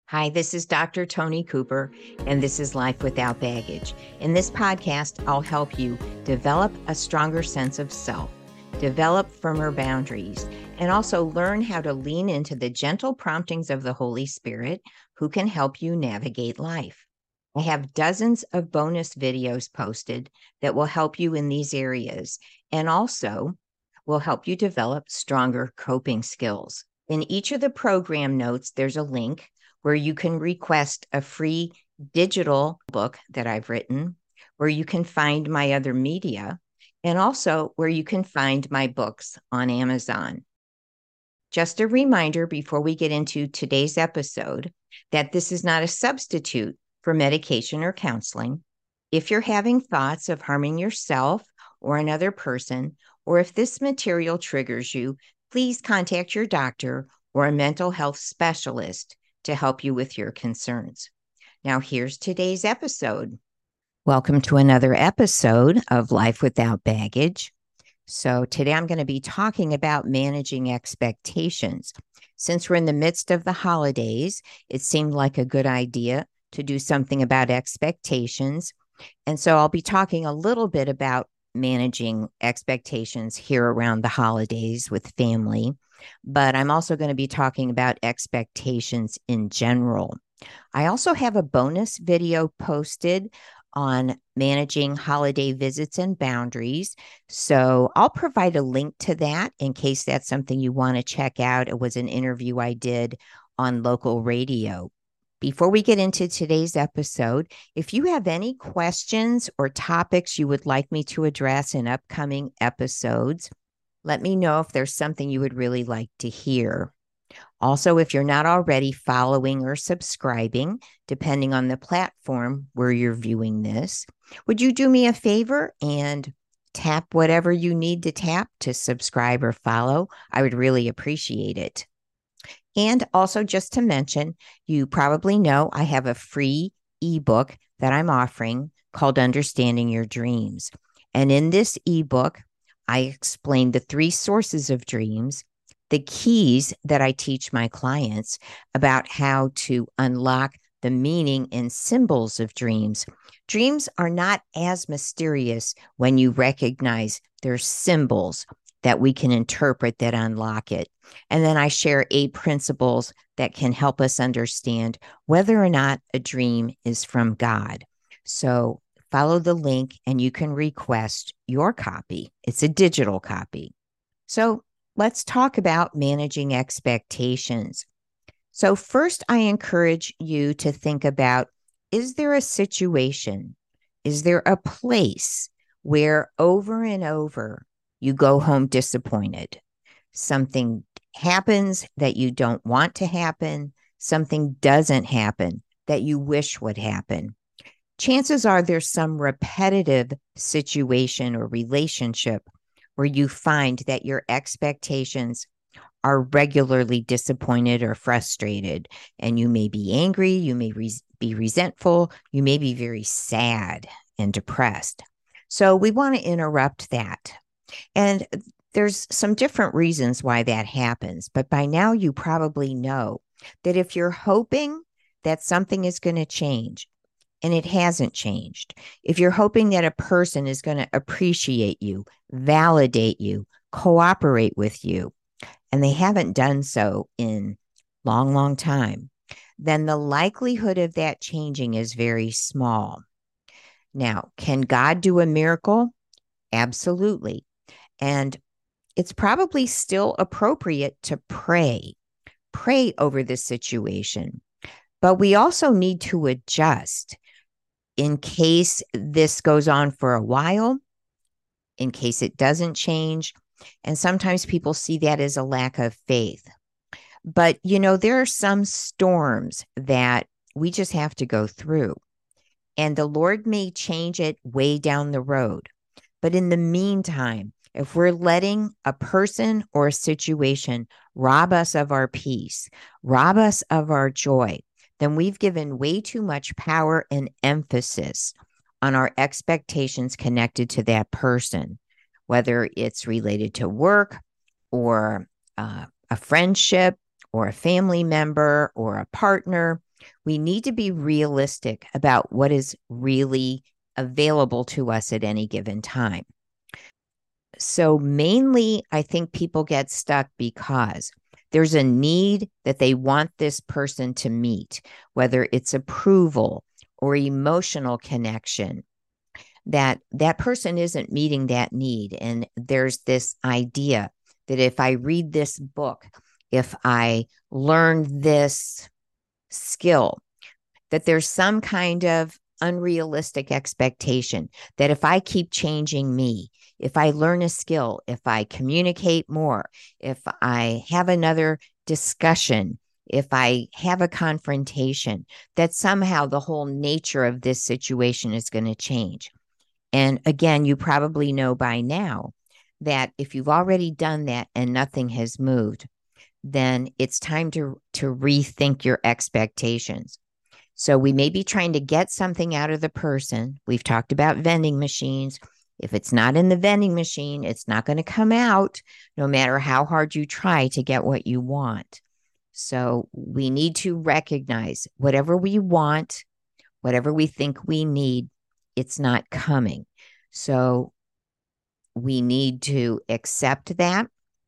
Hi, this is Dr. Tony Cooper, and this is Life Without Baggage. In this podcast, I'll help you develop a stronger sense of self, develop firmer boundaries, and also learn how to lean into the gentle promptings of the Holy Spirit who can help you navigate life. I have dozens of bonus videos posted that will help you in these areas and also will help you develop stronger coping skills. In each of the program notes, there's a link where you can request a free digital book that I've written, where you can find my other media, and also where you can find my books on Amazon. Just a reminder before we get into today's episode that this is not a substitute for medication or counseling. If you're having thoughts of harming yourself or another person, or if this material triggers you, please contact your doctor or a mental health specialist to help you with your concerns. Now, here's today's episode. Welcome to another episode of Life Without Baggage. So today I'm going to be talking about managing expectations. Since we're in the midst of the holidays, it seemed like a good idea to do something about expectations. And so I'll be talking a little bit about managing expectations here around the holidays with family, but I'm also going to be talking about expectations in general. I also have a bonus video posted on managing holiday visits and boundaries. So I'll provide a link to that in case that's something you want to check out. It was an interview I did on local radio. Before we get into today's episode, if you have any questions or topics you would like me to address in upcoming episodes, let me know if there's something you would really like to hear. Also, if you're not already following or subscribing, depending on the platform where you're viewing this, would you do me a favor and tap whatever you need to tap to subscribe or follow? I would really appreciate it. And also, just to mention, you probably know I have a free ebook that I'm offering called Understanding Your Dreams. And in this ebook, I explain the 3 sources of dreams, the keys that I teach my clients about how to unlock the meaning and symbols of dreams. Dreams are not as mysterious when you recognize their symbols that we can interpret that unlock it. And then I share 8 principles that can help us understand whether or not a dream is from God. So follow the link and you can request your copy. It's a digital copy. So let's talk about managing expectations. So first, I encourage you to think about, is there a situation, is there a place where over and over you go home disappointed? Something happens that you don't want to happen. Something doesn't happen that you wish would happen. Chances are there's some repetitive situation or relationship where you find that your expectations are regularly disappointed or frustrated, and you may be angry, you may be resentful, you may be very sad and depressed. So we want to interrupt that. And there's some different reasons why that happens, but by now you probably know that if you're hoping that something is going to change and it hasn't changed, if you're hoping that a person is going to appreciate you, validate you, cooperate with you, and they haven't done so in long, long time, then the likelihood of that changing is very small. Now, can God do a miracle? Absolutely. And it's probably still appropriate to pray over this situation. But we also need to adjust in case this goes on for a while, in case it doesn't change. And sometimes people see that as a lack of faith. But, there are some storms that we just have to go through. And the Lord may change it way down the road. But in the meantime, if we're letting a person or a situation rob us of our peace, rob us of our joy, then we've given way too much power and emphasis on our expectations connected to that person, whether it's related to work or a friendship or a family member or a partner. We need to be realistic about what is really available to us at any given time. So mainly, I think people get stuck because there's a need that they want this person to meet, whether it's approval or emotional connection, that person isn't meeting that need. And there's this idea that if I read this book, if I learn this skill, that there's some kind of unrealistic expectation that if I keep changing me, if I learn a skill, if I communicate more, if I have another discussion, if I have a confrontation, that somehow the whole nature of this situation is going to change. And again, you probably know by now that if you've already done that and nothing has moved, then it's time to rethink your expectations. So we may be trying to get something out of the person. We've talked about vending machines. If it's not in the vending machine, it's not going to come out no matter how hard you try to get what you want. So we need to recognize whatever we want, whatever we think we need, it's not coming. So we need to accept that.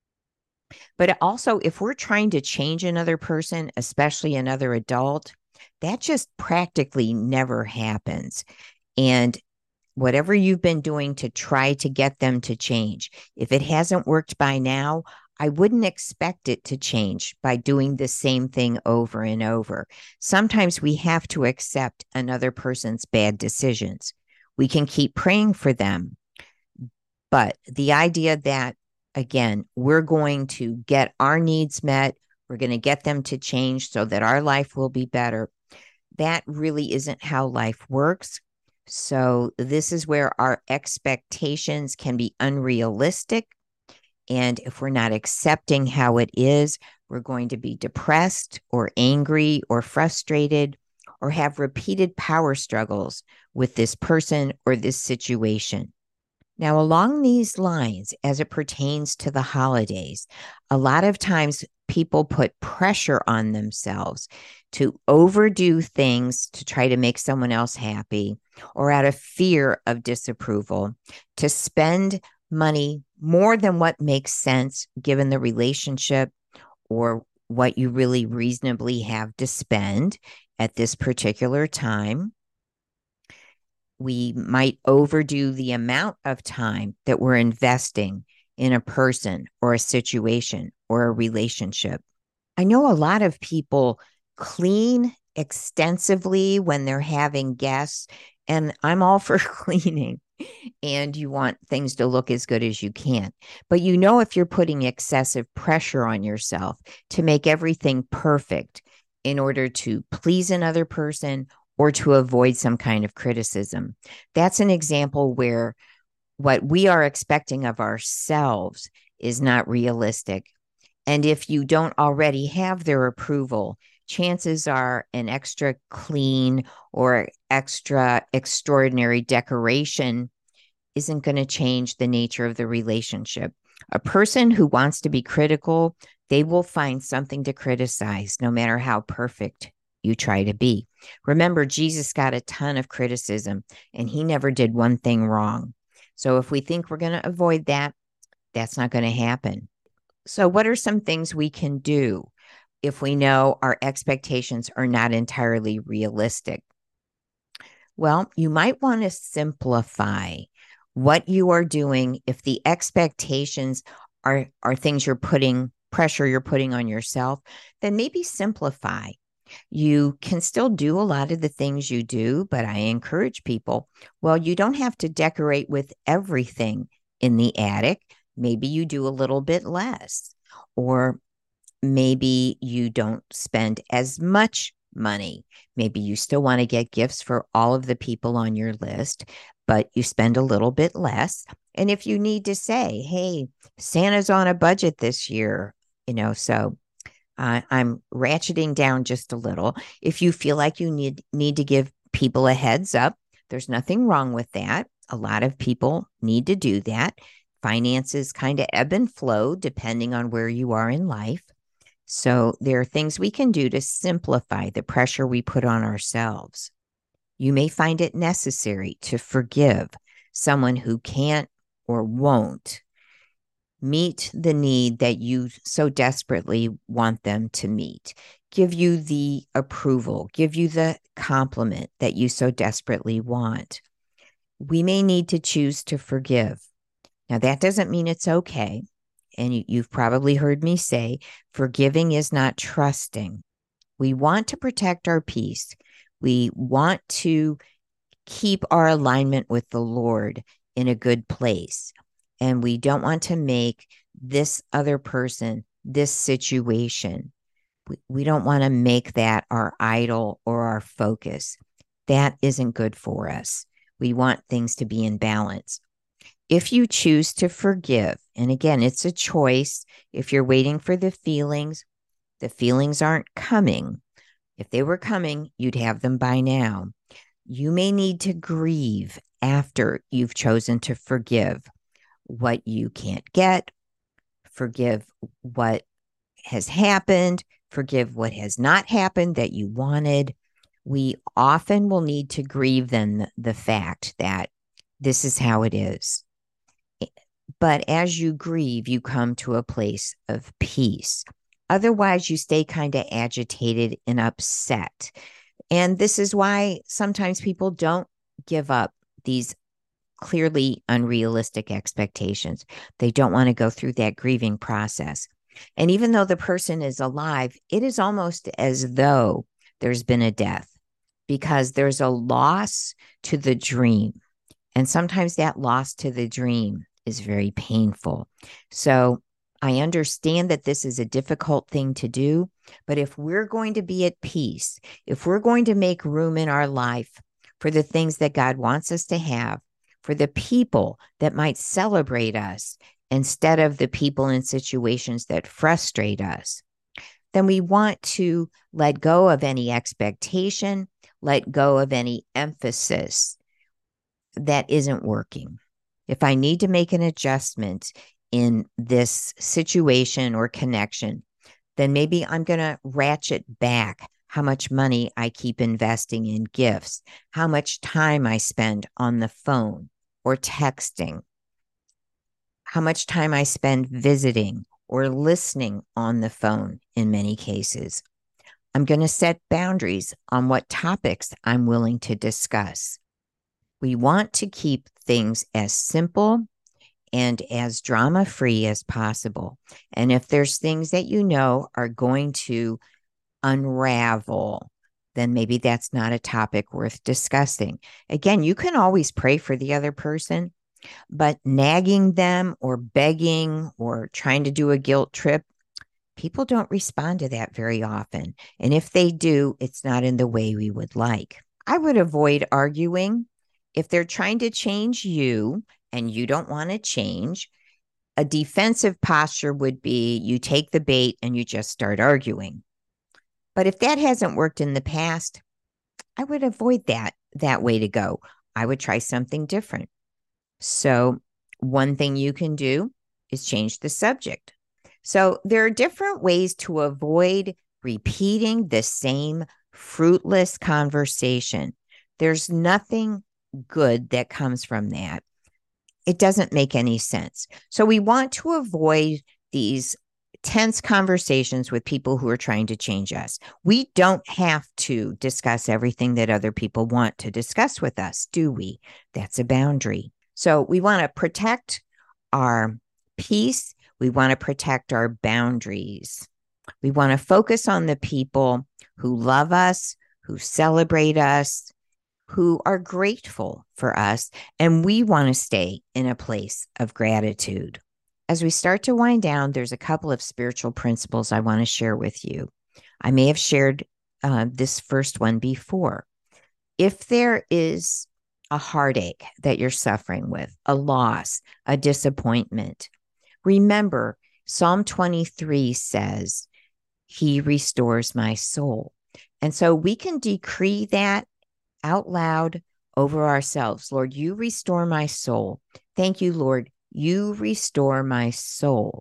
But also, if we're trying to change another person, especially another adult, that just practically never happens. And whatever you've been doing to try to get them to change, if it hasn't worked by now, I wouldn't expect it to change by doing the same thing over and over. Sometimes we have to accept another person's bad decisions. We can keep praying for them. But the idea that, again, we're going to get our needs met, we're going to get them to change so that our life will be better, that really isn't how life works. So this is where our expectations can be unrealistic. And if we're not accepting how it is, we're going to be depressed or angry or frustrated or have repeated power struggles with this person or this situation. Now, along these lines, as it pertains to the holidays, a lot of times people put pressure on themselves to overdo things to try to make someone else happy, or out of fear of disapproval, to spend money more than what makes sense given the relationship or what you really reasonably have to spend at this particular time. We might overdo the amount of time that we're investing in a person or a situation or a relationship. I know a lot of people clean extensively when they're having guests, and I'm all for cleaning. And you want things to look as good as you can. But you know, if you're putting excessive pressure on yourself to make everything perfect in order to please another person or to avoid some kind of criticism, that's an example where what we are expecting of ourselves is not realistic. And if you don't already have their approval, chances are an extra clean or extra extraordinary decoration isn't going to change the nature of the relationship. A person who wants to be critical, they will find something to criticize no matter how perfect you try to be. Remember, Jesus got a ton of criticism and he never did one thing wrong. So if we think we're going to avoid that, that's not going to happen. So what are some things we can do if we know our expectations are not entirely realistic? Well, you might want to simplify what you are doing. If the expectations are things pressure you're putting on yourself, then maybe simplify. You can still do a lot of the things you do, but I encourage people, well, you don't have to decorate with everything in the attic. Maybe you do a little bit less, or maybe you don't spend as much money. Maybe you still want to get gifts for all of the people on your list, but you spend a little bit less. And if you need to say, hey, Santa's on a budget this year, so I'm ratcheting down just a little. If you feel like you need to give people a heads up, there's nothing wrong with that. A lot of people need to do that. Finances kind of ebb and flow depending on where you are in life. So there are things we can do to simplify the pressure we put on ourselves. You may find it necessary to forgive someone who can't or won't meet the need that you so desperately want them to meet, give you the approval, give you the compliment that you so desperately want. We may need to choose to forgive. Now, that doesn't mean it's okay. And you've probably heard me say, forgiving is not trusting. We want to protect our peace. We want to keep our alignment with the Lord in a good place. And we don't want to make this other person, this situation, we don't want to make that our idol or our focus. That isn't good for us. We want things to be in balance. If you choose to forgive, and again, it's a choice. If you're waiting for the feelings aren't coming. If they were coming, you'd have them by now. You may need to grieve after you've chosen to forgive what you can't get, forgive what has happened, forgive what has not happened that you wanted. We often will need to grieve then the fact that this is how it is. But as you grieve, you come to a place of peace. Otherwise, you stay kind of agitated and upset. And this is why sometimes people don't give up these clearly unrealistic expectations. They don't want to go through that grieving process. And even though the person is alive, it is almost as though there's been a death because there's a loss to the dream. And sometimes that loss to the dream is very painful. So I understand that this is a difficult thing to do, but if we're going to be at peace, if we're going to make room in our life for the things that God wants us to have, for the people that might celebrate us instead of the people in situations that frustrate us, then we want to let go of any expectation, let go of any emphasis that isn't working. If I need to make an adjustment in this situation or connection, then maybe I'm going to ratchet back how much money I keep investing in gifts, how much time I spend on the phone or texting, how much time I spend visiting or listening on the phone in many cases. I'm going to set boundaries on what topics I'm willing to discuss. We want to keep things as simple and as drama-free as possible. And if there's things that you know are going to unravel, then maybe that's not a topic worth discussing. Again, you can always pray for the other person, but nagging them or begging or trying to do a guilt trip, people don't respond to that very often. And if they do, it's not in the way we would like. I would avoid arguing. If they're trying to change you and you don't want to change, a defensive posture would be you take the bait and you just start arguing. But if that hasn't worked in the past, I would avoid that way to go. I would try something different. So one thing you can do is change the subject. So there are different ways to avoid repeating the same fruitless conversation. There's nothing good that comes from that. It doesn't make any sense. So we want to avoid these tense conversations with people who are trying to change us. We don't have to discuss everything that other people want to discuss with us, do we? That's a boundary. So we want to protect our peace. We want to protect our boundaries. We want to focus on the people who love us, who celebrate us, who are grateful for us, and we want to stay in a place of gratitude. As we start to wind down, there's a couple of spiritual principles I want to share with you. I may have shared this first one before. If there is a heartache that you're suffering with, a loss, a disappointment, remember Psalm 23 says, He restores my soul. And so we can decree that out loud over ourselves. Lord, you restore my soul. Thank you, Lord. You restore my soul.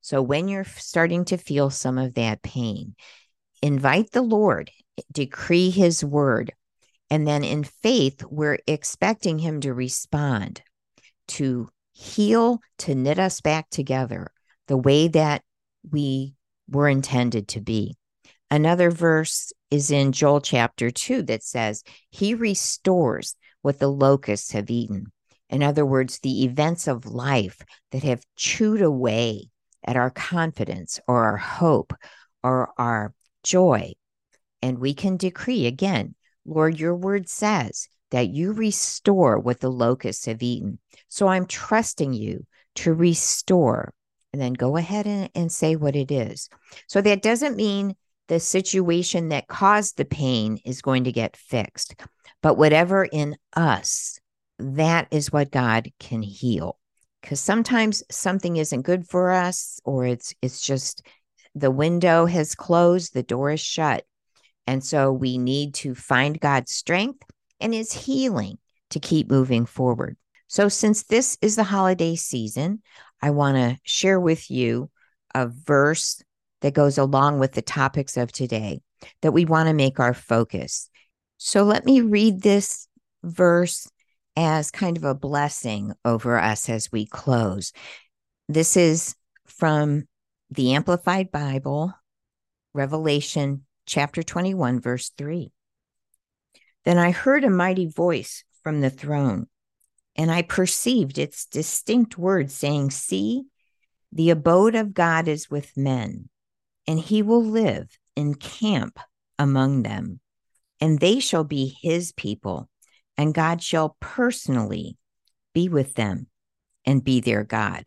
So when you're starting to feel some of that pain, invite the Lord, decree his word. And then in faith, we're expecting him to respond, to heal, to knit us back together the way that we were intended to be. Another verse is in Joel chapter 2 that says, he restores what the locusts have eaten. In other words, the events of life that have chewed away at our confidence or our hope or our joy. And we can decree again, Lord, your word says that you restore what the locusts have eaten. So I'm trusting you to restore. And then go ahead and say what it is. So that doesn't mean the situation that caused the pain is going to get fixed. But whatever in us, that is what God can heal. Because sometimes something isn't good for us, or it's just the window has closed, the door is shut. And so we need to find God's strength and his healing to keep moving forward. So since this is the holiday season, I want to share with you a verse that goes along with the topics of today that we want to make our focus. So let me read this verse as kind of a blessing over us as we close. This is from the Amplified Bible, Revelation chapter 21, verse 3. Then I heard a mighty voice from the throne, and I perceived its distinct words saying, see, the abode of God is with men, and he will live and camp among them, and they shall be his people, and God shall personally be with them and be their God.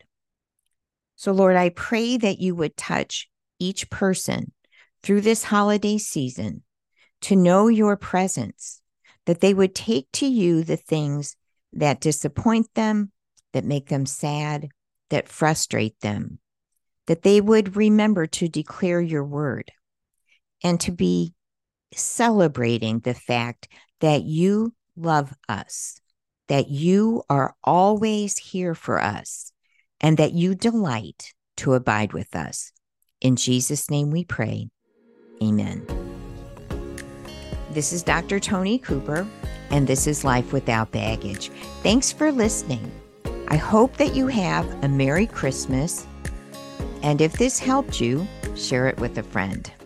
So, Lord, I pray that you would touch each person through this holiday season to know your presence, that they would take to you the things that disappoint them, that make them sad, that frustrate them, that they would remember to declare your word and to be celebrating the fact that you love us, that you are always here for us, and that you delight to abide with us. In Jesus' name we pray. Amen. This is Dr. Toni Cooper, and this is Life Without Baggage. Thanks for listening. I hope that you have a Merry Christmas, and if this helped you, share it with a friend.